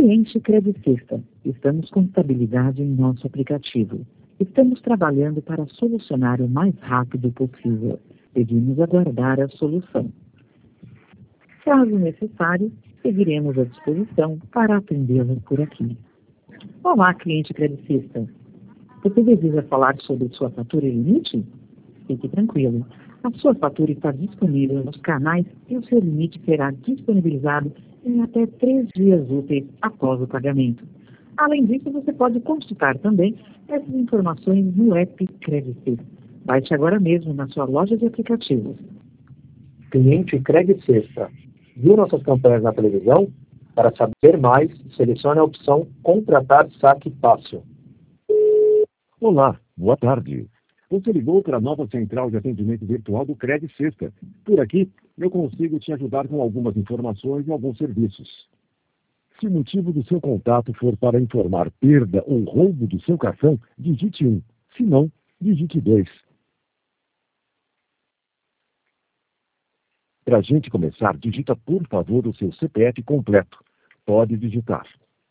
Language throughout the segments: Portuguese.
Cliente Credit Sexta. Estamos com estabilidade em nosso aplicativo. Estamos trabalhando para solucionar o mais rápido possível. Pedimos aguardar a solução. Caso necessário, seguiremos à disposição para atendê-lo por aqui. Olá, cliente credicista. Você deseja falar sobre sua fatura e limite? Fique tranquilo. A sua fatura está disponível nos canais e o seu limite será disponibilizado em até 3 dias úteis após o pagamento. Além disso, você pode consultar também essas informações no app Credit. Baixe agora mesmo na sua loja de aplicativos. Cliente Credit Sexta. Viu nossas campanhas na televisão? Para saber mais, selecione a opção Contratar Saque Fácil. Olá, boa tarde. Você ligou para a nova central de atendimento virtual do Credit Sexta. Por aqui, eu consigo te ajudar com algumas informações e alguns serviços. Se o motivo do seu contato for para informar perda ou roubo do seu cartão, digite 1. Se não, digite 2. Para a gente começar, digita por favor o seu CPF completo. Pode digitar.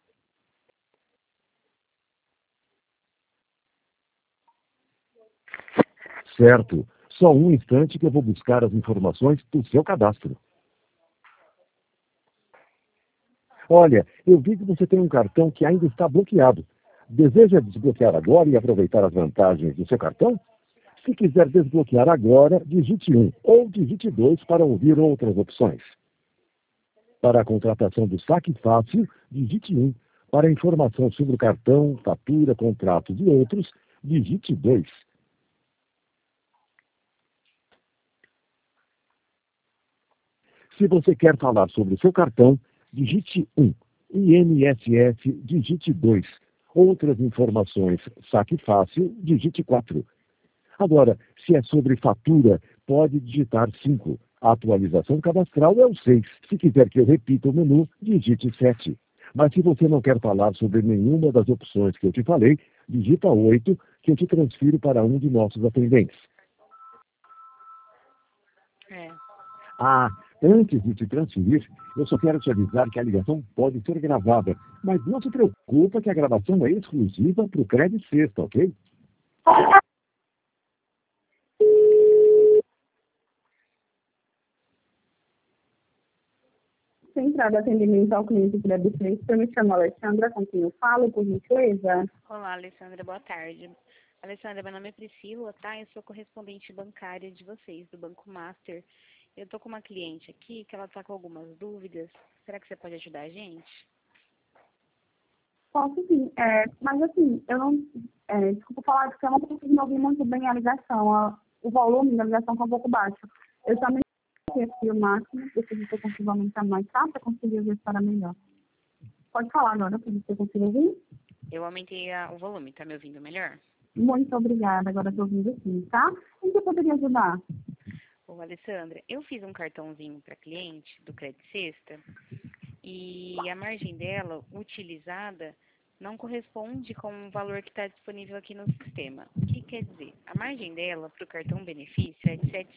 Certo. Só um instante que eu vou buscar as informações do seu cadastro. Olha, eu vi que você tem um cartão que ainda está bloqueado. Deseja desbloquear agora e aproveitar as vantagens do seu cartão? Se quiser desbloquear agora, digite 1 ou digite 2 para ouvir outras opções. Para a contratação do saque fácil, digite 1. Para informação sobre o cartão, fatura, contratos e outros, digite 2. Se você quer falar sobre o seu cartão, digite 1. INSS, digite 2. Outras informações, saque fácil, digite 4. Agora, se é sobre fatura, pode digitar 5. A atualização cadastral é o 6. Se quiser que eu repita o menu, digite 7. Mas se você não quer falar sobre nenhuma das opções que eu te falei, digita 8, que eu te transfiro para um de nossos atendentes. Antes de te transferir, eu só quero te avisar que a ligação pode ser gravada. Mas não se preocupa que a gravação é exclusiva para o Credit Sexta, ok? Central de atendimento ao cliente Credit Sexta, eu me chamo Alexandra, com quem eu falo, por gentileza. Olá, Alessandra, boa tarde. Alessandra, meu nome é Priscila, tá? Eu sou correspondente bancária de vocês, do Banco Master. Eu tô com uma cliente aqui que ela tá com algumas dúvidas. Será que você pode ajudar a gente? Posso sim, mas assim, eu não, desculpa falar, porque eu não consigo ouvir muito bem a ligação, o volume da ligação está um pouco baixo. Eu também aqui o máximo, deixa eu ver se eu consigo aumentar mais, tá? Para conseguir ouvir para melhor. Pode falar agora, para ver se eu consigo ouvir. Eu aumentei o volume, tá me ouvindo melhor? Muito obrigada, agora estou ouvindo sim, tá? Em que eu poderia ajudar? Ô, Alessandra, eu fiz um cartãozinho para cliente do Credit Sexta e a margem dela, utilizada, não corresponde com o valor que está disponível aqui no sistema. O que quer dizer? A margem dela para o cartão benefício é de R$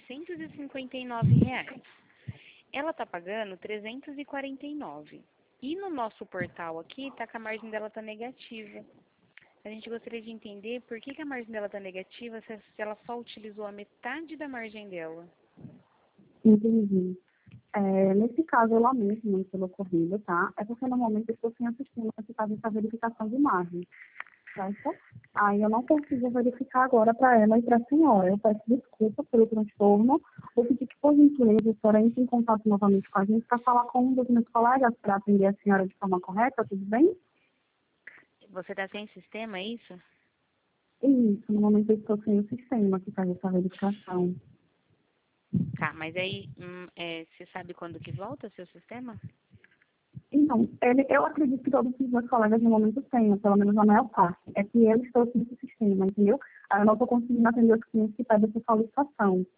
759. Ela está pagando R$ 349. E no nosso portal aqui, está que a margem dela está negativa. A gente gostaria de entender por que a margem dela está negativa se ela só utilizou a metade da margem dela. Entendi. Nesse caso, eu lamento muito pelo ocorrido, tá? É porque no momento eu estou sem o sistema que faz essa verificação de margem, certo? Aí eu não consigo verificar agora para ela e para a senhora. Eu peço desculpa pelo transtorno. Vou pedir que, por gentileza, a senhora entre em contato novamente com a gente para falar com um dos meus colegas para atender a senhora de forma correta, tudo bem? Você está sem sistema, é isso? Isso, no momento eu estou sem o sistema que faz essa verificação. Tá, mas aí você sabe quando que volta o seu sistema? Então, eu acredito que todos os meus colegas no momento tenham, pelo menos a maior parte. É que eu estou sem esse sistema, entendeu? Aí eu não estou conseguindo atender os clientes que pedem essa solicitação.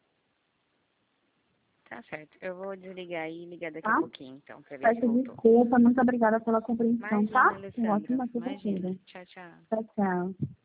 Tá certo. Eu vou desligar aí e ligar daqui Tá? a pouquinho, então, para ver se Peço voltou. desculpa, muito obrigada pela compreensão, Imagina, tá? Alessandra. Ótima Imagina. segunda-feira. Tchau, tchau. Tchau, tchau.